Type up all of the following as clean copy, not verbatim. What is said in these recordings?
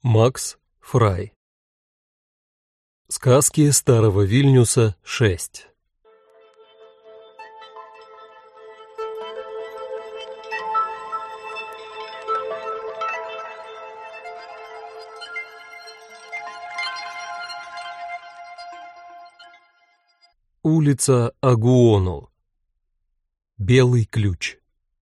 Макс Фрай. Сказки старого Вильнюса 6. Улица Агуону. Белый ключ.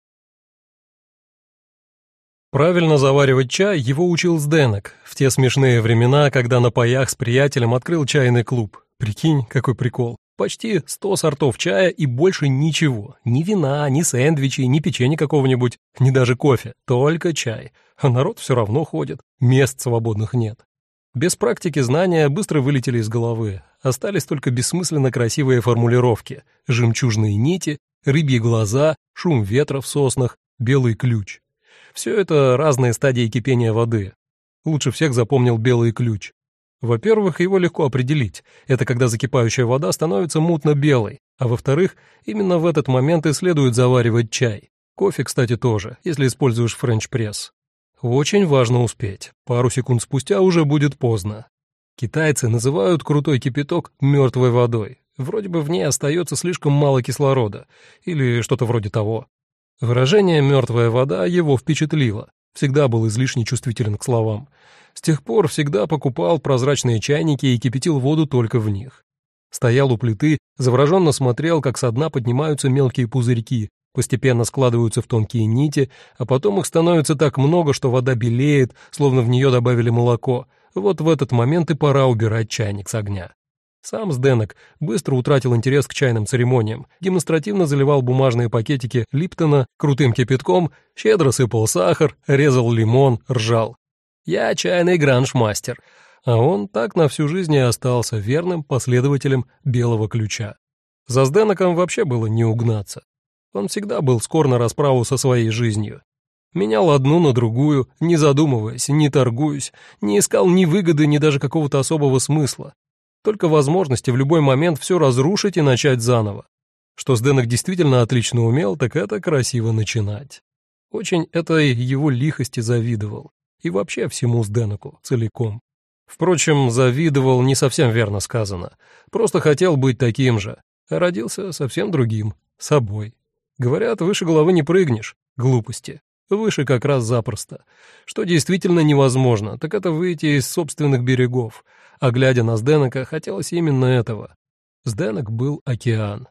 Правильно заваривать чай его учил Сденек в те смешные времена, когда на паях с приятелем открыл чайный клуб. Прикинь, какой прикол. Почти 100 сортов чая и больше ничего. Ни вина, ни сэндвичей, ни печенья какого-нибудь, ни даже кофе. Только чай. А народ все равно ходит. Мест свободных нет. Без практики знания быстро вылетели из головы. Остались только бессмысленно красивые формулировки. Жемчужные нити, рыбьи глаза, шум ветра в соснах, белый ключ. Все это разные стадии кипения воды. Лучше всех запомнил белый ключ. Во-первых, его легко определить. Это когда закипающая вода становится мутно-белой. А во-вторых, именно в этот момент и следует заваривать чай. Кофе, кстати, тоже, если используешь френч-пресс. Очень важно успеть. Пару секунд спустя уже будет поздно. Китайцы называют крутой кипяток мертвой водой. Вроде бы в ней остается слишком мало кислорода. Или что-то вроде того. Выражение «мертвая вода» его впечатлило. Всегда был излишне чувствителен к словам. С тех пор всегда покупал прозрачные чайники и кипятил воду только в них. Стоял у плиты, завороженно смотрел, как со дна поднимаются мелкие пузырьки, постепенно складываются в тонкие нити, а потом их становится так много, что вода белеет, словно в нее добавили молоко. Вот в этот момент и пора убирать чайник с огня. Сам Сденек быстро утратил интерес к чайным церемониям, демонстративно заливал бумажные пакетики Липтона крутым кипятком, щедро сыпал сахар, резал лимон, ржал. «Я чайный гранж-мастер», а он так на всю жизнь и остался верным последователем белого ключа. За Сденеком вообще было не угнаться. Он всегда был скор на расправу со своей жизнью. Менял одну на другую, не задумываясь, не торгуясь, не искал ни выгоды, ни даже какого-то особого смысла. Только возможности в любой момент все разрушить и начать заново. Что Сденек действительно отлично умел, так это красиво начинать. Очень этой его лихости завидовал. И вообще всему Сденеку целиком. Впрочем, завидовал не совсем верно сказано. Просто хотел быть таким же. А родился совсем другим, собой. Говорят, выше головы не прыгнешь. Глупости. Выше как раз запросто. Что действительно невозможно, так это выйти из собственных берегов. А глядя на Сденека, хотелось именно этого. Сденек был океан.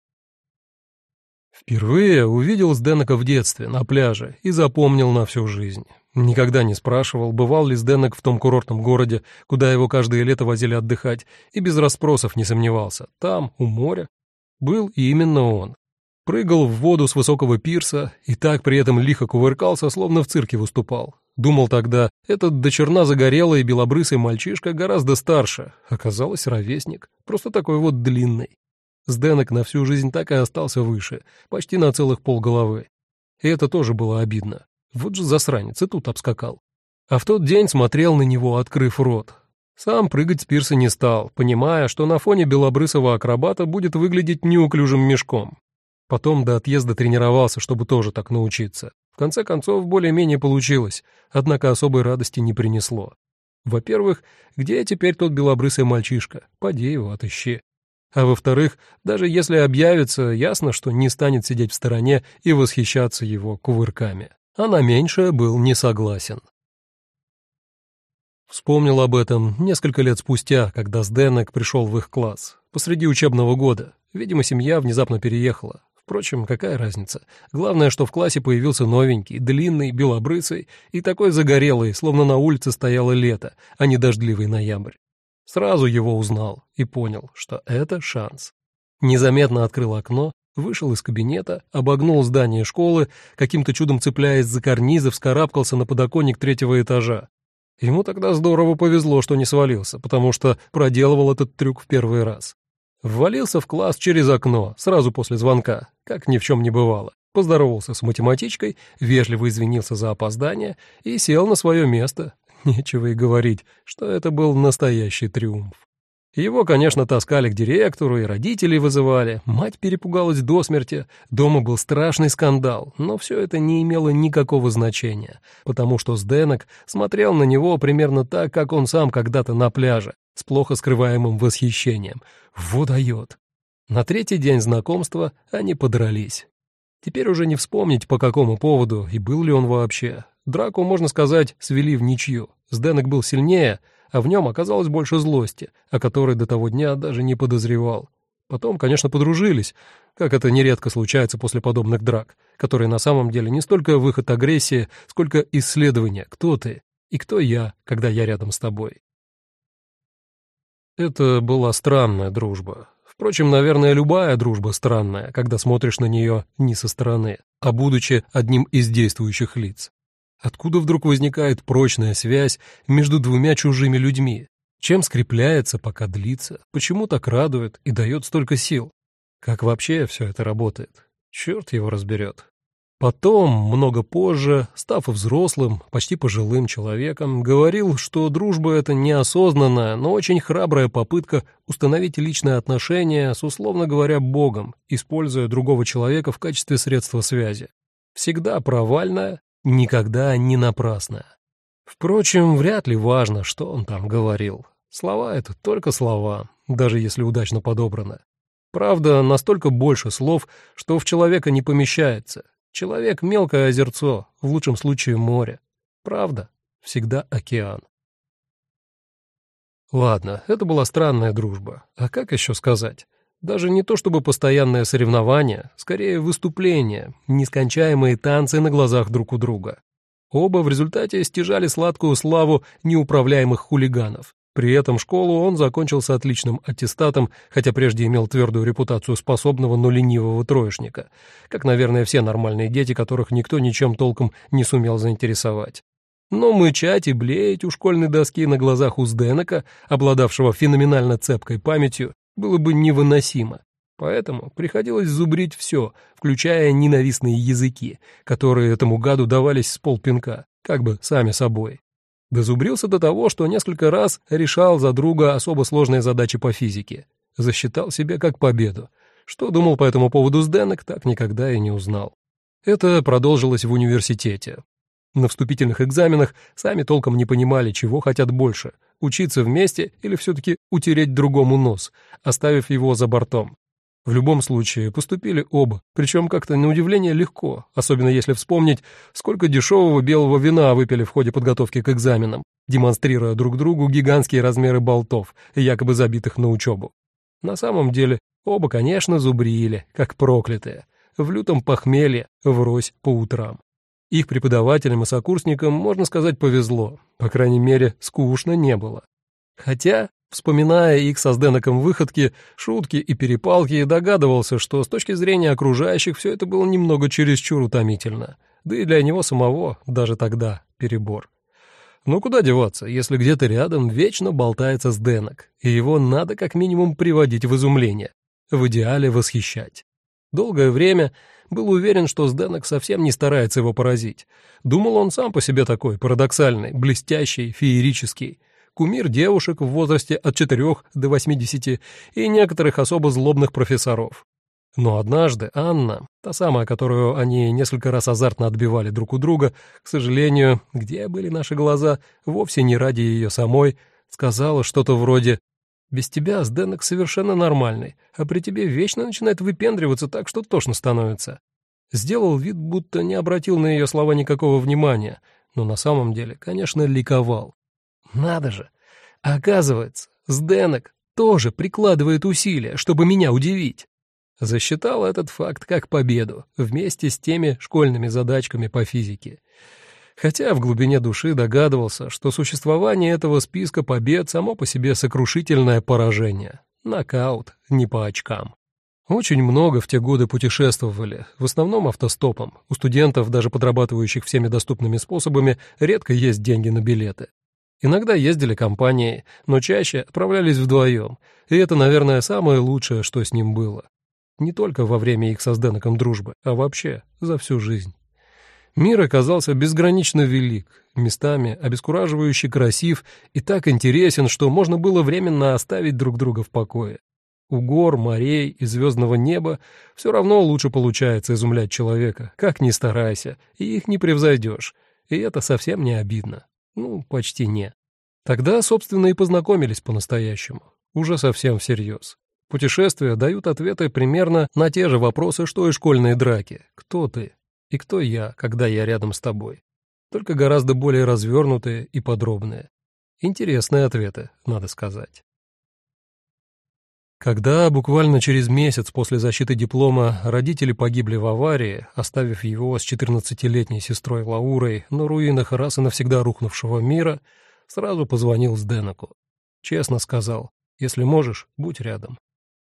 Впервые увидел Сденека в детстве, на пляже, и запомнил на всю жизнь. Никогда не спрашивал, бывал ли Сденек в том курортном городе, куда его каждое лето возили отдыхать, и без расспросов не сомневался. Там, у моря, был именно он. Прыгал в воду с высокого пирса и так при этом лихо кувыркался, словно в цирке выступал. Думал тогда, этот до черна загорелый белобрысый мальчишка гораздо старше. Оказалось, ровесник, просто такой вот длинный. Сденек на всю жизнь так и остался выше, почти на целых полголовы. И это тоже было обидно. Вот же засранец, и тут обскакал. А в тот день смотрел на него, открыв рот. Сам прыгать с пирса не стал, понимая, что на фоне белобрысого акробата будет выглядеть неуклюжим мешком. Потом до отъезда тренировался, чтобы тоже так научиться. В конце концов, более-менее получилось, однако особой радости не принесло. Во-первых, где теперь тот белобрысый мальчишка? Поди его отыщи. А во-вторых, даже если объявится, ясно, что не станет сидеть в стороне и восхищаться его кувырками. А на меньшее был не согласен. Вспомнил об этом несколько лет спустя, когда Сденек пришел в их класс, посреди учебного года. Видимо, семья внезапно переехала. Впрочем, какая разница? Главное, что в классе появился новенький, длинный, белобрысый и такой загорелый, словно на улице стояло лето, а не дождливый ноябрь. Сразу его узнал и понял, что это шанс. Незаметно открыл окно, вышел из кабинета, обогнул здание школы, каким-то чудом цепляясь за карнизы, вскарабкался на подоконник 3-го этажа. Ему тогда здорово повезло, что не свалился, потому что проделывал этот трюк в первый раз. Ввалился в класс через окно, сразу после звонка, как ни в чем не бывало. Поздоровался с математичкой, вежливо извинился за опоздание и сел на свое место. Нечего и говорить, что это был настоящий триумф. Его, конечно, таскали к директору и родителей вызывали. Мать перепугалась до смерти. Дома был страшный скандал, но все это не имело никакого значения, потому что Сденок смотрел на него примерно так, как он сам когда-то на пляже, с плохо скрываемым восхищением. Вот дает. На третий день знакомства они подрались. Теперь уже не вспомнить, по какому поводу и был ли он вообще. Драку, можно сказать, свели в ничью. Сденок был сильнее, а в нем оказалось больше злости, о которой до того дня даже не подозревал. Потом, конечно, подружились, как это нередко случается после подобных драк, которые на самом деле не столько выход агрессии, сколько исследование, кто ты и кто я, когда я рядом с тобой. Это была странная дружба. Впрочем, наверное, любая дружба странная, когда смотришь на нее не со стороны, а будучи одним из действующих лиц. Откуда вдруг возникает прочная связь между двумя чужими людьми? Чем скрепляется, пока длится? Почему так радует и дает столько сил? Как вообще все это работает? Черт его разберет. Потом, много позже, став взрослым, почти пожилым человеком, говорил, что дружба — это неосознанная, но очень храбрая попытка установить личные отношения с, условно говоря, Богом, используя другого человека в качестве средства связи. Всегда провальная, никогда не напрасная. Впрочем, вряд ли важно, что он там говорил. Слова — это только слова, даже если удачно подобраны. Правда, настолько больше слов, что в человека не помещается. Человек — мелкое озерцо, в лучшем случае море. Правда — всегда океан. Ладно, это была странная дружба. А как еще сказать? Даже не то чтобы постоянное соревнование, скорее выступление, нескончаемые танцы на глазах друг у друга. Оба в результате стяжали сладкую славу неуправляемых хулиганов. При этом школу он закончил с отличным аттестатом, хотя прежде имел твердую репутацию способного, но ленивого троечника, как, наверное, все нормальные дети, которых никто ничем толком не сумел заинтересовать. Но мычать и блеять у школьной доски на глазах у Сденока, обладавшего феноменально цепкой памятью, было бы невыносимо. Поэтому приходилось зубрить все, включая ненавистные языки, которые этому гаду давались с полпинка, как бы сами собой. Дозубрился до того, что несколько раз решал за друга особо сложные задачи по физике. Засчитал себе как победу. Что думал по этому поводу Сденок, так никогда и не узнал. Это продолжилось в университете. На вступительных экзаменах сами толком не понимали, чего хотят больше — учиться вместе или все-таки утереть другому нос, оставив его за бортом. В любом случае поступили оба, причем как-то на удивление легко, особенно если вспомнить, сколько дешевого белого вина выпили в ходе подготовки к экзаменам, демонстрируя друг другу гигантские размеры болтов, якобы забитых на учебу. На самом деле оба, конечно, зубрили, как проклятые, в лютом похмелье, врозь по утрам. Их преподавателям и сокурсникам, можно сказать, повезло, по крайней мере, скучно не было. Хотя, вспоминая их со Сденоком выходки, шутки и перепалки, догадывался, что с точки зрения окружающих все это было немного чересчур утомительно, да и для него самого даже тогда перебор. Ну куда деваться, если где-то рядом вечно болтается Сденок, и его надо как минимум приводить в изумление, в идеале восхищать. Долгое время был уверен, что Сденок совсем не старается его поразить. Думал, он сам по себе такой, парадоксальный, блестящий, феерический. Кумир девушек в возрасте от 4 до 80 и некоторых особо злобных профессоров. Но однажды Анна, та самая, которую они несколько раз азартно отбивали друг у друга, к сожалению, где были наши глаза, вовсе не ради ее самой, сказала что-то вроде: «Без тебя Сденок совершенно нормальный, а при тебе вечно начинает выпендриваться так, что тошно становится». Сделал вид, будто не обратил на ее слова никакого внимания, но на самом деле, конечно, ликовал. Надо же! Оказывается, Сденок тоже прикладывает усилия, чтобы меня удивить. Засчитал этот факт как победу, вместе с теми школьными задачками по физике. Хотя в глубине души догадывался, что существование этого списка побед само по себе сокрушительное поражение. Нокаут, не по очкам. Очень много в те годы путешествовали, в основном автостопом. У студентов, даже подрабатывающих всеми доступными способами, редко есть деньги на билеты. Иногда ездили компанией, но чаще отправлялись вдвоем, и это, наверное, самое лучшее, что с ним было. Не только во время их со Сденоком дружбы, а вообще за всю жизнь. Мир оказался безгранично велик, местами обескураживающе красив и так интересен, что можно было временно оставить друг друга в покое. У гор, морей и звездного неба все равно лучше получается изумлять человека, как ни старайся, и их не превзойдешь, и это совсем не обидно. Ну, почти не. Тогда, собственно, и познакомились по-настоящему, уже совсем всерьез. Путешествия дают ответы примерно на те же вопросы, что и школьные драки. Кто ты? И кто я, когда я рядом с тобой? Только гораздо более развернутые и подробные. Интересные ответы, надо сказать. Когда буквально через месяц после защиты диплома родители погибли в аварии, оставив его с 14-летней сестрой Лаурой на руинах раз и навсегда рухнувшего мира, сразу позвонил Сденаку. Честно сказал, если можешь, будь рядом.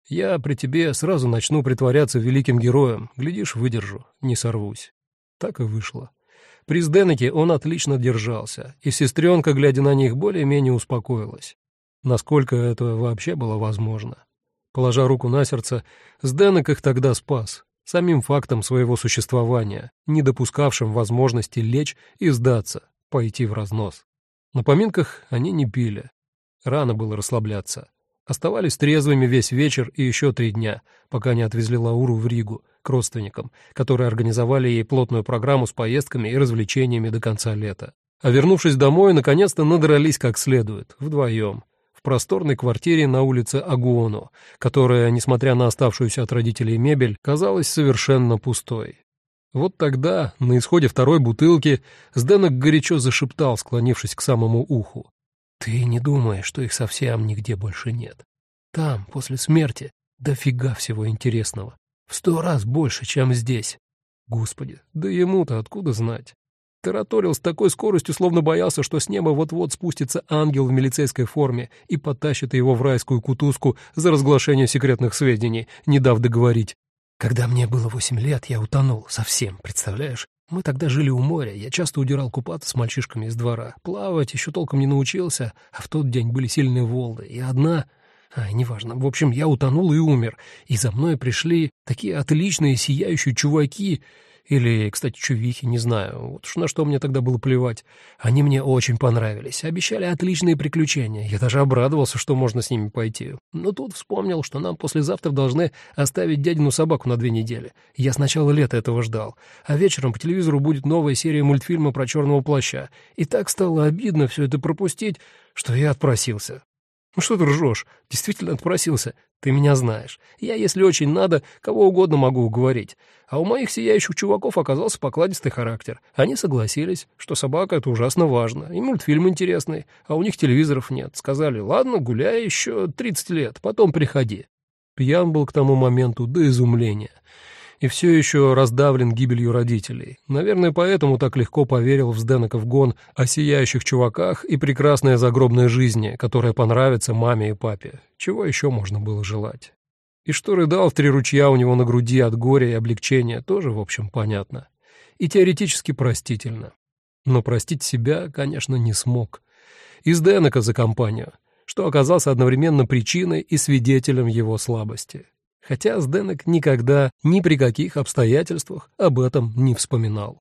Я при тебе сразу начну притворяться великим героем, глядишь, выдержу, не сорвусь. Так и вышло. При Сденаке он отлично держался, и сестренка, глядя на них, более-менее успокоилась. Насколько это вообще было возможно? Положа руку на сердце, Сденак их тогда спас, самим фактом своего существования, не допускавшим возможности лечь и сдаться, пойти в разнос. На поминках они не пили. Рано было расслабляться. Оставались трезвыми весь вечер и еще 3 дня, пока не отвезли Лауру в Ригу к родственникам, которые организовали ей плотную программу с поездками и развлечениями до конца лета. А вернувшись домой, наконец-то надрались как следует, вдвоем, в просторной квартире на улице Агуоно, которая, несмотря на оставшуюся от родителей мебель, казалась совершенно пустой. Вот тогда, на исходе 2-й бутылки, Сденак горячо зашептал, склонившись к самому уху. «Ты не думай, что их совсем нигде больше нет. Там, после смерти, дофига всего интересного. В 100 раз больше, чем здесь. Господи, да ему-то откуда знать?» Тараторил с такой скоростью, словно боялся, что с неба вот-вот спустится ангел в милицейской форме и потащит его в райскую кутузку за разглашение секретных сведений, не дав договорить. «Когда мне было 8 лет, я утонул совсем, представляешь? Мы тогда жили у моря, я часто удирал купаться с мальчишками из двора. Плавать еще толком не научился, а в тот день были сильные волны, и одна... неважно. В общем, я утонул и умер, и за мной пришли такие отличные сияющие чуваки... Или, кстати, чувихи, не знаю, вот уж на что мне тогда было плевать. Они мне очень понравились, обещали отличные приключения. Я даже обрадовался, что можно с ними пойти. Но тут вспомнил, что нам послезавтра должны оставить дядину собаку на 2 недели. Я с начала лета этого ждал. А вечером по телевизору будет новая серия мультфильма про черного плаща. И так стало обидно все это пропустить, что я отпросился. Ну что ты ржешь? Действительно отпросился. Ты меня знаешь. Я, если очень надо, кого угодно могу уговорить. А у моих сияющих чуваков оказался покладистый характер. Они согласились, что собака — это ужасно важно, и мультфильм интересный, а у них телевизоров нет. Сказали, ладно, гуляй еще 30 лет, потом приходи. Пьян был к тому моменту до изумления. И все еще раздавлен гибелью родителей. Наверное, поэтому так легко поверил в Сденаков гон о сияющих чуваках и прекрасной загробной жизни, которая понравится маме и папе. Чего еще можно было желать? И что рыдал в 3 ручья у него на груди от горя и облегчения, тоже, в общем, понятно. И теоретически простительно. Но простить себя, конечно, не смог. И Сденака за компанию, что оказался одновременно причиной и свидетелем его слабости. Хотя Сденак никогда, ни при каких обстоятельствах об этом не вспоминал.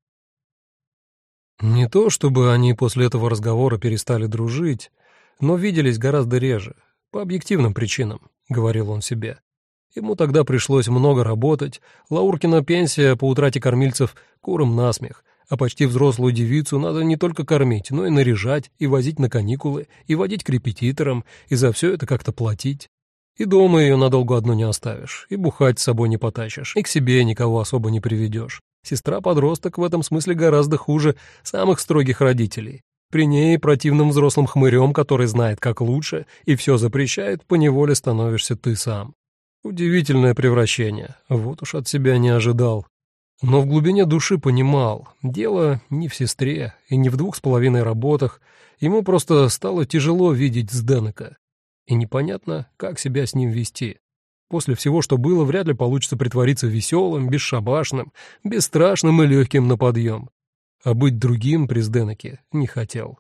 Не то чтобы они после этого разговора перестали дружить, но виделись гораздо реже, по объективным причинам, — говорил он себе. Ему тогда пришлось много работать, Лауркина пенсия по утрате кормильцев куром насмех, а почти взрослую девицу надо не только кормить, но и наряжать, и возить на каникулы, и водить к репетиторам, и за все это как-то платить. И дома ее надолго одну не оставишь, и бухать с собой не потащишь, и к себе никого особо не приведешь. Сестра-подросток в этом смысле гораздо хуже самых строгих родителей. При ней противным взрослым хмырем, который знает как лучше и все запрещает, поневоле становишься ты сам. Удивительное превращение, вот уж от себя не ожидал. Но в глубине души понимал, дело не в сестре и не в 2,5 работах, ему просто стало тяжело видеть Сденака. И непонятно, как себя с ним вести. После всего, что было, вряд ли получится притвориться веселым, бесшабашным, бесстрашным и легким на подъем. А быть другим при Сденаке не хотел.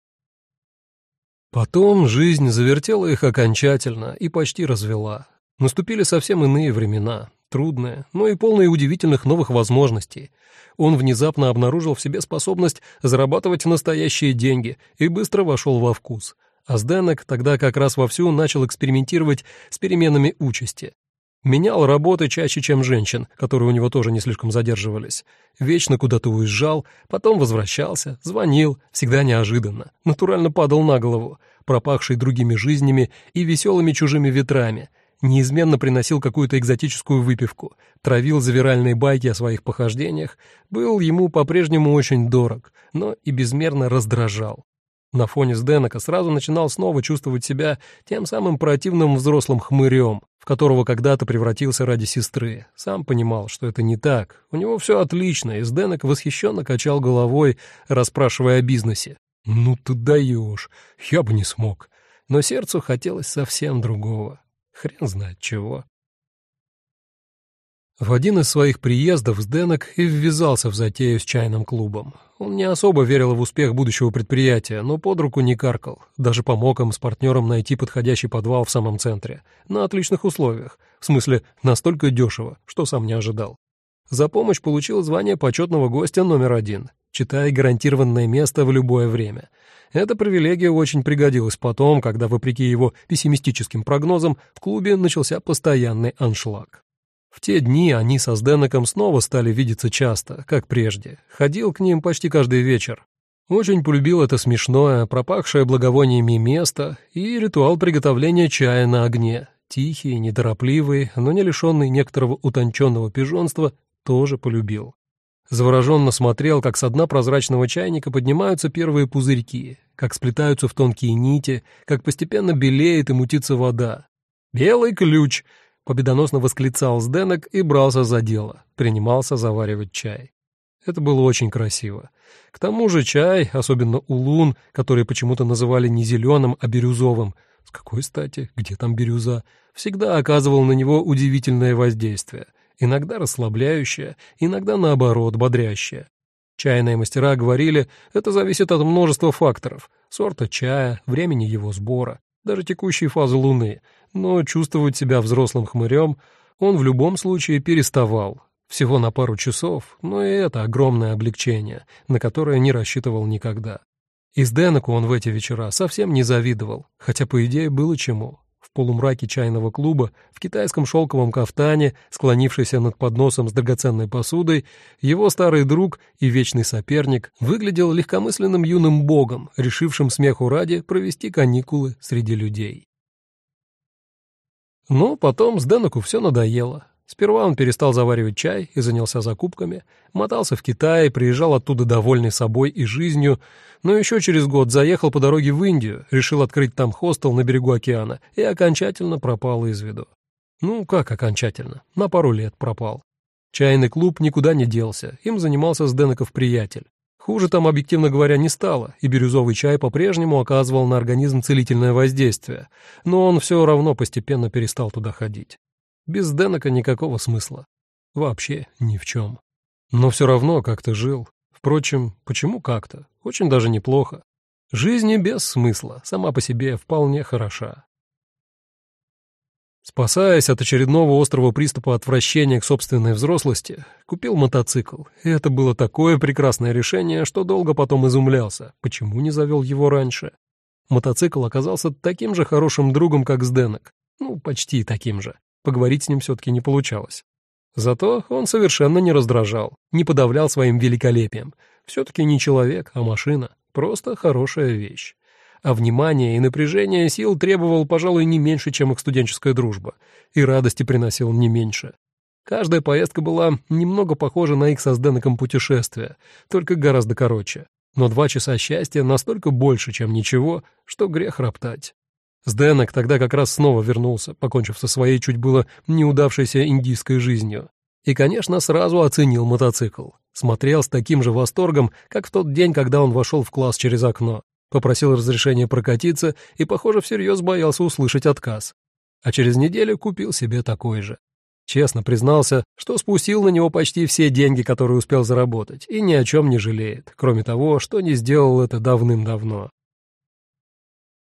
Потом жизнь завертела их окончательно и почти развела. Наступили совсем иные времена. трудное, но и полное удивительных новых возможностей. Он внезапно обнаружил в себе способность зарабатывать настоящие деньги и быстро вошел во вкус. А Сденек тогда как раз вовсю начал экспериментировать с переменами участи. Менял работы чаще, чем женщин, которые у него тоже не слишком задерживались. Вечно куда-то уезжал, потом возвращался, звонил, всегда неожиданно, натурально падал на голову, пропахший другими жизнями и веселыми чужими ветрами, неизменно приносил какую-то экзотическую выпивку, травил завиральные байки о своих похождениях, был ему по-прежнему очень дорог, но и безмерно раздражал. На фоне Сденека сразу начинал снова чувствовать себя тем самым противным взрослым хмырем, в которого когда-то превратился ради сестры. Сам понимал, что это не так. У него все отлично, и Сденек восхищенно качал головой, расспрашивая о бизнесе. «Ну ты даешь, я бы не смог». Но сердцу хотелось совсем другого. Хрен знает чего. В один из своих приездов Сденек и ввязался в затею с чайным клубом. Он не особо верил в успех будущего предприятия, но под руку не каркал. Даже помог им с партнером найти подходящий подвал в самом центре. На отличных условиях. В смысле, настолько дешево, что сам не ожидал. За помощь получил звание почетного гостя номер 1, читай гарантированное место в любое время. Эта привилегия очень пригодилась потом, когда, вопреки его пессимистическим прогнозам, в клубе начался постоянный аншлаг. В те дни они со Сденеком снова стали видеться часто, как прежде. Ходил к ним почти каждый вечер. Очень полюбил это смешное, пропахшее благовониями место и ритуал приготовления чая на огне. Тихий, неторопливый, но не лишенный некоторого утонченного пижонства, тоже полюбил. Завороженно смотрел, как со дна прозрачного чайника поднимаются первые пузырьки, как сплетаются в тонкие нити, как постепенно белеет и мутится вода. «Белый ключ!» — победоносно восклицал Сденек и брался за дело, принимался заваривать чай. Это было очень красиво. К тому же чай, особенно улун, который почему-то называли не зеленым, а бирюзовым, с какой стати, где там бирюза, всегда оказывал на него удивительное воздействие, иногда расслабляющее, иногда, наоборот, бодрящее. Чайные мастера говорили, это зависит от множества факторов, сорта чая, времени его сбора, даже текущей фазы Луны, но чувствовать себя взрослым хмырем он в любом случае переставал. Всего на пару часов, но и это огромное облегчение, на которое не рассчитывал никогда. И Сденеку он в эти вечера совсем не завидовал, хотя, по идее, было чему. В полумраке чайного клуба, в китайском шелковом кафтане, склонившийся над подносом с драгоценной посудой, его старый друг и вечный соперник выглядел легкомысленным юным богом, решившим смеху ради провести каникулы среди людей. Но потом Сденеку все надоело. Сперва он перестал заваривать чай и занялся закупками, мотался в Китай, приезжал оттуда довольный собой и жизнью, но еще через год заехал по дороге в Индию, решил открыть там хостел на берегу океана и окончательно пропал из виду. Ну, как окончательно? На пару лет пропал. Чайный клуб никуда не делся, им занимался Сденеков приятель. Хуже там, объективно говоря, не стало, и бирюзовый чай по-прежнему оказывал на организм целительное воздействие, но он все равно постепенно перестал туда ходить. Без Сденека никакого смысла. Вообще ни в чем. Но все равно как-то жил. Впрочем, почему как-то? Очень даже неплохо. Жизнь и без смысла, сама по себе вполне хороша. Спасаясь от очередного острого приступа отвращения к собственной взрослости, купил мотоцикл. И это было такое прекрасное решение, что долго потом изумлялся, почему не завел его раньше. Мотоцикл оказался таким же хорошим другом, как Сденек. Ну, почти таким же. Поговорить с ним все-таки не получалось. Зато он совершенно не раздражал, не подавлял своим великолепием. Все-таки не человек, а машина. Просто хорошая вещь. А внимание и напряжение сил требовал, пожалуй, не меньше, чем их студенческая дружба. И радости приносил не меньше. Каждая поездка была немного похожа на их со Сденеком путешествие, только гораздо короче. Но 2 часа счастья настолько больше, чем ничего, что грех роптать. Сденек тогда как раз снова вернулся, покончив со своей чуть было неудавшейся индийской жизнью. И, конечно, сразу оценил мотоцикл. Смотрел с таким же восторгом, как в тот день, когда он вошел в класс через окно. Попросил разрешения прокатиться и, похоже, всерьез боялся услышать отказ. А через неделю купил себе такой же. Честно признался, что спустил на него почти все деньги, которые успел заработать, и ни о чем не жалеет, кроме того, что не сделал это давным-давно.